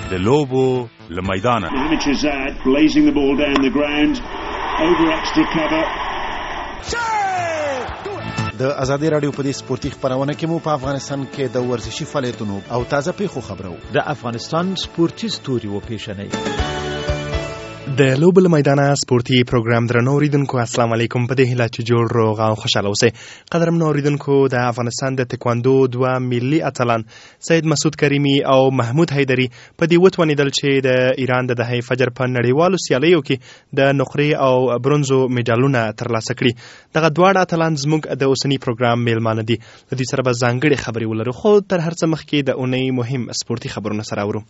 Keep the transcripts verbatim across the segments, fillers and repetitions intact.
د لوبو له میدانه. Hamid blazing the ball down the ground over extra cover. د ازادي رادیو په دې سپورتي خبرونه کې مو په افغانستان کې د ورزشي فعالیتونو او تازه پیښو خبرو. د افغانستان سپورتي ستوري و پیښنې د لوبو له میدانه سپورتي پروګرام درنو اوریدونکو السلام علیکم. په دې هیله چې جوړ روغ او خوشاله اوسئ. قدرمنو اوریدونکو، د افغانستان د تکواندو دوه ملي اتلان سید مسعود کریمي او محمود حیدري په دې وتوانېدل چې د ایران د دهه فجر په نړیوالو سیالیو کې د نقرې او برونزو میډالونه ترلاسه کړي. دغه دواړه اتلان زموږ د اوسني پروګرام میلمانه دي. د دوی سره به ځانګړې خبرې ولرو، خو تر هر څه مخکې د اونۍ مهم سپورتي خبرونه سره اورو.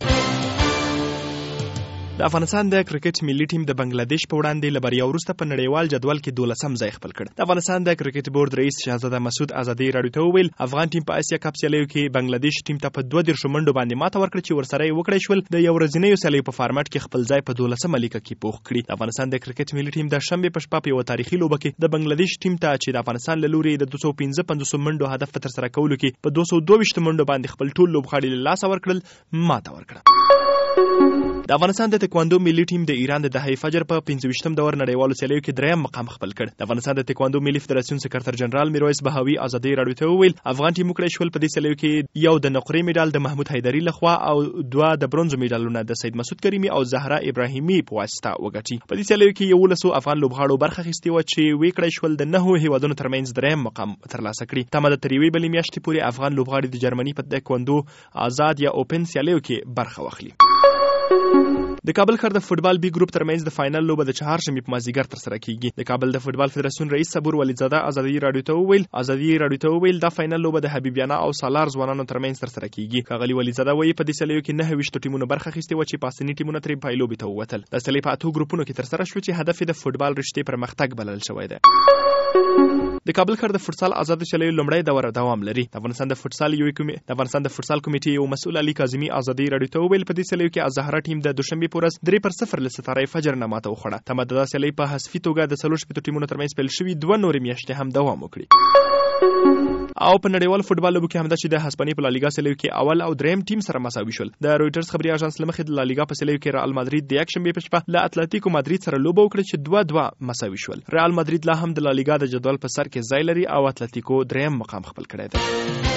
د افغانستان د کرکټ ملي ټیم د بنگلاديش په وړاندې له بریا وروسته په نړیوال جدول کې دولسم ځای خپل کړ. د افغانستان د کرکټ بورډ رئیس شهزاده مسعود ازادي راډیو ته وویل افغان ټیم په اسیا کپ سیالیو کې بنگلاديش ټیم ته په دوه دېرش منډو باندې ماته ورکړه چې ورسره یې وکړای شول د یو ورځنیو سیالیو په فارمټ کې خپل ځای په دولسمه لیکه کې پوخ کړي. د افغانستان د کرکټ ملي ټیم د شنبې په شپه په یو تاریخي لوبه کې د بنگلاديش ټیم ته چې د افغانستان له لوري د دوه سوه پنځه پنځوس منډو هدف په ترسره کولو کې په دوه سوه دوه ویشت منډو باندې خپل ټول لوبغاړي له لاسه ورکړل ماته ورکړه. د افغانستان د تکواندو ملي ټیم د ایران د دهه فجر په پنځه ویشتم دور نړیوالو سیالیو کې دریم مقام خپل کړ. د افغانستان د تکواندو ملي فدراسیون سکرټر جنرال میرویس بهاوي ازادي راډیو ته وویل افغان ټیم وکړای شول په دې سیالیو کې یو د نقرې میډال د محمود حیدري لخوا او دوه د برونزو میډالونه د سید مسعود کریمي او زهرا ابراهیمي په واسطه وګټي. په دې سیالیو کې یولسو افغان لوبغاړو برخه اخیستې وه چې وکړای شول د نهو هیوادونو ترمنځ دریم مقام ترلاسه کړي. تمه ده تر یوې بلې میاشتې پورې افغان لوبغاړي د جرمني په تکواندو آزاد یا اوپن سیالیو کې برخه واخلي. د کابل ښار د فوټبال بي ګروپ ترمنځ د فاینل لوبه د چهارشنبې په مازدیګر ترسره کیږي. د کابل د فوټبال فدراسیون رئیس صبور ولیزاده ازادي راډیو ته وویل ازادي راډیو ته وویل دا فاینل لوبه د حبیبیانه او سالار ځوانانو ترمنځ ترسره کیږي. ښاغلي ولیزاده وایي په دې سیالیو کې نهه ویشت ټیمونو برخه اخیستې وه چې پاسني ټیمونه ترې پایلوبې ته ووتل. د سیالۍ په اتو ګروپونو کې ترسره شو چې هدف یې د فوټبال رشتې پرمختګ بلل شوی دی. د کابل ښار د فوټسال آزاد سیالیو لومړی دوره دوام لري. د افغانستان د فوټسال یو کمی د افغانستان د فوټسال کمیټې یو مسؤل علي کاظمي ازادي راډیو ته وویل په دې سیالیو کې الزهرا ټیم د دوشنبې په ورځ درې پر صفر له ستاره فجر نه ماته وخوړه. تمه ده دا سیالۍ په حذفي توګه د څلور شپېتو ټیمونو ترمنځ پیل شوي دوه نورې میاشتې هم دوام وکړي. او په نړیوال فوټبال لوبو کې هم ده چې د هسپانیې په لالیګا سیالیو کې اول او دریم ټیم سره مساوي شول. د رویټرز خبري اژانس له مخې د لالیګا په سیالیو کې رئال مادرید د یکشنبې په شپه له اتلتیکو مادرید سره لوبه وکړه چې دوه دوه مساوي شول. رئال مادرید لا هم د لالیګا د جدول په سر کې ځای لري او اتلتیکو دریم مقام خپل کړی دی.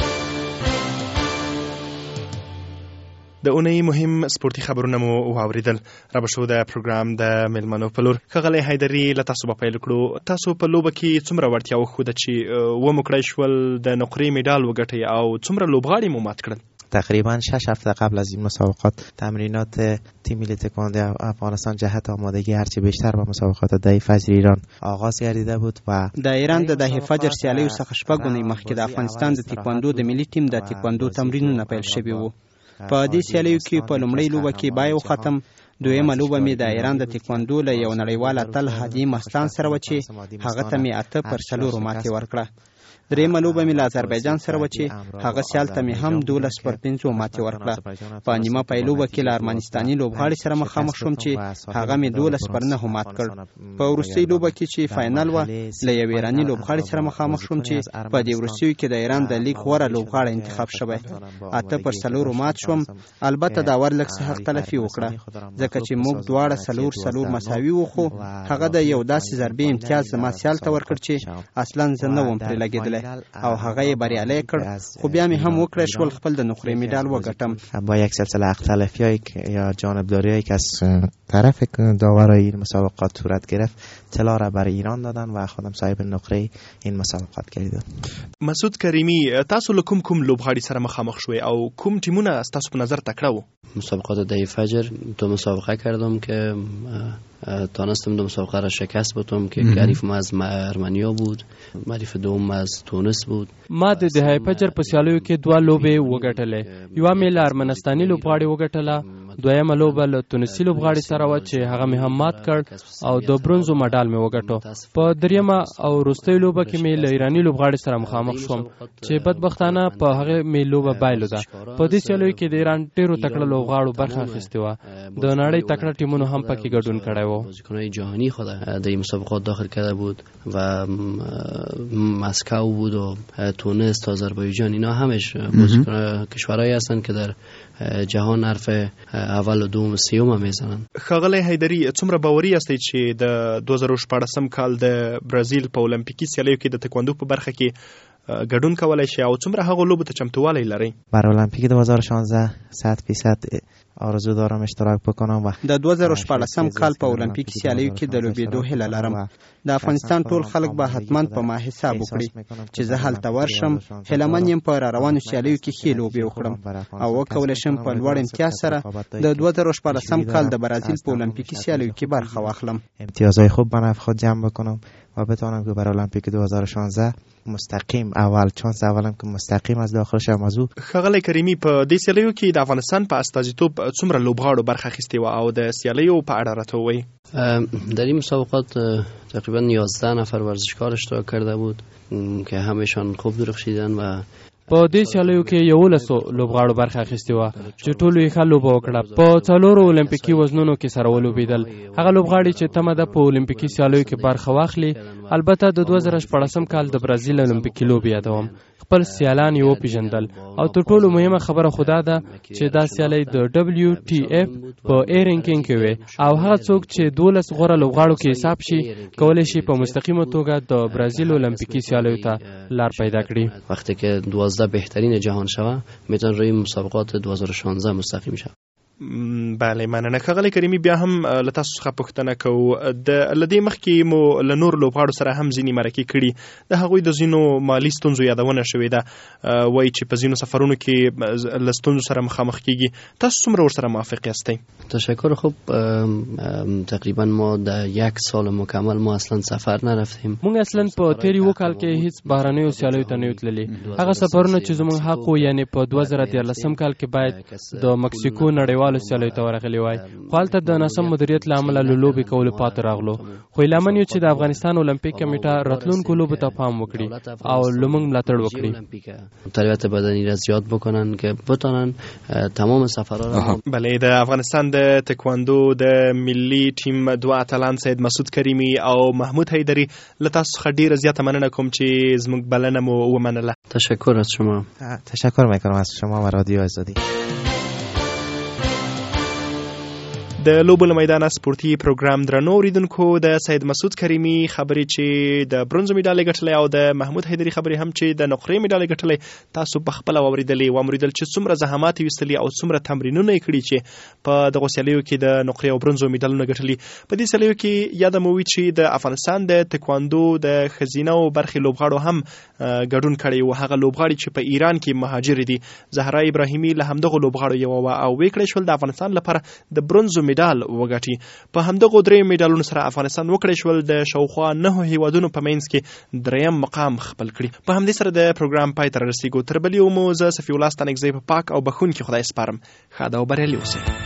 د اونۍ مهم سپورتي خبرونه مو واوریدل. را به شو د پروګرام د میلمنو په لور. ښاغلی حیدري له تاسو به پیل کړو. تاسو په لوبه کې څومره وړتیا وښوده چې ومو کړی شول د نقرې میډال وګټئ او څومره لوبغاړي مو مات کړل؟ تقریبا شش هفته قبل از این مسابقات تمرینات تیم ملی تکواندو افغانستان جهت آمادگی هرچی بیشتر به مسابقات دهه فجر ایران آغاز گردیده بود و د ایران د دهه فجر سیالیو څخه شپږ اونۍ مخکې د افغانستان د تکواندو د ملي ټیم د تکواندو تمرینونه پیل شوي وو. په دې سیالیو کې په لومړۍ لوبه کې بای وختم. دویمه لوبه مې د ایران د تکواندو له یو نړیوال اتل هادي مستان سره و چې هغه ته مې اته پر څلورو ماتې ورکړه. دریمه لوبه مې له آذربایجان سره و چې هغه سیال ته مې هم دولس پر پنځو ماتې ورکړه. په نیمه پای لوبه کې له ارمنستاني لوبغاړي سره مخامخ شوم چې هغه مې دولس پر نهو مات کړ. په وروستۍ لوبه کې چې فاینل و له یو ایراني لوبغاړي سره مخامخ شوم چې په دې وروستیو کې د ایران د لیګ غوره لوبغاړی انتخاب شوی. اته پر څلورو مات شوم. البته دا ور لږ څه حق تلفي وکړه ځکه چې موږ دواړه څلور څلور مساوي وو، خو هغه د یو داسې ضربې امتیاز زما سیال ته ورکړ چې اصلا زه نه وم پرې لګېدلی او هغه یې بریالی کړ. خو بیا مې هم وکړی شول خپل د نقرې میډال وګټم. با یک سلسله اختلافی‌هایی یا جانبداری‌هایی که از طرف داورای این مسابقات صورت گرفت طلا را برای ایران دادن و خودم صاحب نقره این مسابقات گردیدم. مسعود کریمی، تاسو له کوم کوم لوبغاړي سره مخامخ شوي او کوم ټیمونه تاسو په نظر تکړه وو؟ مسابقات دهه فجر دو مسابقه کردم که تانستم دو مسابقه را شکست بدم که حریف ما از ارمنیا بود، حریف دوم از تونس بود. ما د دهه فجر په سیالیو کې دوه لوبې وګټلې. یوه مې له ارمنستاني لوبغاړي وګټله دویمه لوبه له تونسي لوبغاړي سره وه چې هغه مې هم مات کړ او د برونزو مډال مې وګټو. په دریمه او وروستۍ لوبه کې مې له ایراني لوبغاړي سره مخامخ شوم چې بدبختانه په هغه مې لوبه بایلوده. په دې سیالیو کې د ایران ډېرو تکړه لوبغاړو برخه اخیستې وه. د نړۍ تکړه ټیمونو هم پکې ګډون کړی و. بازیکن‌های جهانی خود در این مسابقات داخل کرده بود و مسکو بود و تونس تا آذربایجان، اینا همش بازیکن کشورهایی هستند که در جهان حرف اول و دوم و سیوم میزنن. ښاغلی حیدري، څومره باوري یاستئ چې د دوه زره شپاړسم کال د برازیل په المپیکي سیالیو کې د تکواندو په برخه کې ګډون کولای شي او څومره هغه لوبو ته چمتووالی لري؟ برای المپیک دو هزار و شانزده صد فیصد آرزو دارم اشتراک بکنم. و د دوه زره شپاړسم کال په المپیک سیالیو کې د لوبېدو هیله لرم. د افغانستان ټول خلک به حتما په ما حساب وکړي چې زه هلته ورشم. هیلهمن یم په را روانو سیالیو کې ښې لوبې وکړم او وکولی شم په لوړ امتیاز سره د دوه زره شپاړسم کال د برازیل په المپیکي سیالیو کې برخه واخلم. امتیازهای خوب به نفع خود جمع بکنم و بتوانم که برای المپیک دو هزار و شانزده مستقیم اول چانس اولم که مستقیم از داخل شم از او. ښاغلی کریمي، په دې سیالیو کې د افغانستان په استازیتوب څومره لوبغاړو برخه اخیستې وه او د سیالیو په اړه راته ووایي؟ در این مسابقات تقریبا یازده نفر ورزشکار اشتراک کرده بود که همشان خوب درخشیدن و په دې سیالیو کې یولسو لوبغاړو برخه اخیستې وه چې ټولو یې ښه لوبه وکړه. په څلورو المپیکي وزنونو کې سره ولوبېدل. هغه لوبغاړي چې تمه ده په المپیکي سیالیو کې برخه واخلي. البته د دوه زره شپاړسم کال د برازیل المپیکي لوبې یادوم. خپل سیالان یې وپېژندل او تر ټولو مهمه خبره خو دا ده چې دا سیالۍ د ډبلیو ټي اف په ای رینکینګ کې وي او هغه څوک چې دولس غوره لوبغاړو کې حساب شي کولی شي په مستقیمه توګه د برازیل المپیکي سیالیو ته لار پیدا کړي. وقتی که دوازده بهترین جهان شوه میتونه روی مسابقات دو هزار و شانزده مستقیم شوه. بله، مننه. ښاغلی کریمي، بیا هم له تاسو څخه پوښتنه کوو. د له دې مخکې مو له نورو لوبغاړو سره هم ځینې مرکې کړي. د هغوی د ځینو مالي ستونزو یادونه شوې ده. وایي چې په ځینو سفرونو کې له ستونزو سره مخامخ کیږي. تاسو څومره ورسره موافق یاستئ؟ تشکر. خوب تقریبا ما در یک سال مکمل ما اصلا سفر نرفتیم. موږ اصلا په تیر یو کال کې هیڅ بهرنیو سیالیو ته نه یو تللي. هغه سفرونه چې زموږ حق و، یعنې په دوه زره دیارلسم کال کې باید د مکسیکو نړیوالو سیالیو ته ورغلي وای، خو هلته د ناسم مدیریت له امله له لوبې کولو پاتې راغلو. خو هیلهمن یو چې د افغانستان المپیک کمیټه راتلونکو لوبو ته پام وکړي او له موږ ملاتړ وکړي. تربیت بدنی را زیاد بکنن که بتونن تمام سفرها را. بله، د افغانستان د تکواندو د ملي ټیم دوه اتلان سید مسعود کریمي او محمود حیدري له تاسو څخه ډیره زیاته مننه کوم چې زموږ بلنه مو ومنله. تشکر از شما. تشکر میکنم از شما و رادیو آزادی. د لوبو له میدانه سپورتي پروګرام درنو اوریدونکو، د سید مسعود کریمي خبرې چې د برونزو میډالۍ ګټلې او د محمود حیدري خبرې هم چې د نقرې میډالۍ ګټلې تاسو په خپله واورېدلې و اوریدل چې څومره زحمات یې ویستلي او څومره تمرینونه یې کړي چې په دغو سیالیو کې د نقرې او برونزو میډالونه ګټلي. په دې سیالیو کې یاده مو وي چې د افغانستان د تکواندو د ښځینه او برخې لوبغاړو هم ګډون کړی و. هغه لوبغاړي چې په ایران کې مهاجرې دي. زهرا ابراهیمي له همدغو لوبغاړو یوه وه او ویې کړی شول د افغانستان لپاره د برونزو میډال وګټي. په همدغو درې میډالونو سره افغانستان وکړی شول د شاوخوا نهو هیوادونو په منځ کې دریم مقام خپل کړي. په همدې سره د پروګرام پای ته رسیږو. تر بلې مو زه صفي الله ستانکزی په پاک او بخونکي خدای سپارم. ښه ده او بریالي اوسئ.